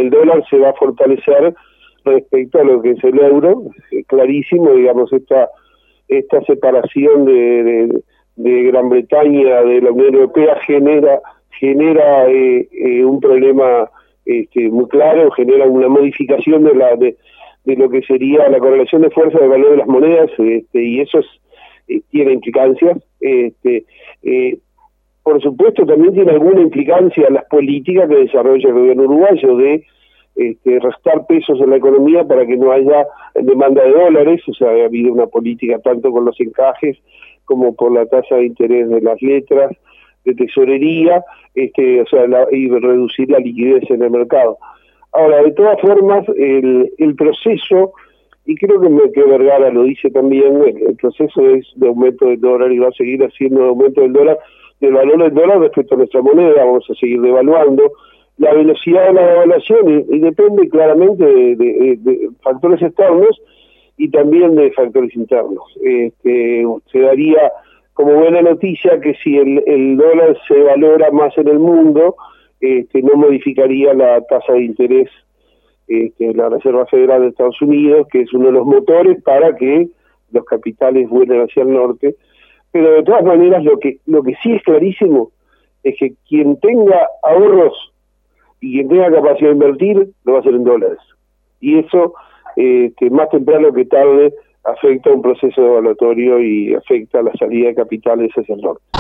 el dólar se va a fortalecer respecto a lo que es el euro. Es clarísimo, digamos, esta separación de Gran Bretaña de la Unión Europea genera un problema muy claro, genera una modificación de lo que sería la correlación de fuerza del valor de las monedas, y eso tiene implicancias. Por supuesto, también tiene alguna implicancia las políticas que desarrolla el gobierno uruguayo de restar pesos en la economía para que no haya demanda de dólares. O sea, ha habido una política tanto con los encajes como por la tasa de interés de las letras de tesorería, y reducir la liquidez en el mercado. Ahora, de todas formas, el proceso, y creo que Vergara lo dice también, el proceso es de aumento del dólar y va a seguir haciendo de aumento del valor del dólar respecto a nuestra moneda. Vamos a seguir devaluando. La velocidad de la devaluación y depende claramente de factores externos y también de factores internos. Se daría como buena noticia que si el dólar se valora más en el mundo, no modificaría la tasa de interés de la Reserva Federal de Estados Unidos, que es uno de los motores para que los capitales vuelen hacia el norte. Pero de todas maneras, lo que sí es clarísimo es que quien tenga ahorros y quien tenga capacidad de invertir, lo va a hacer en dólares. Y eso, más temprano que tarde, afecta un proceso evaluatorio y afecta la salida de capitales hacia el norte.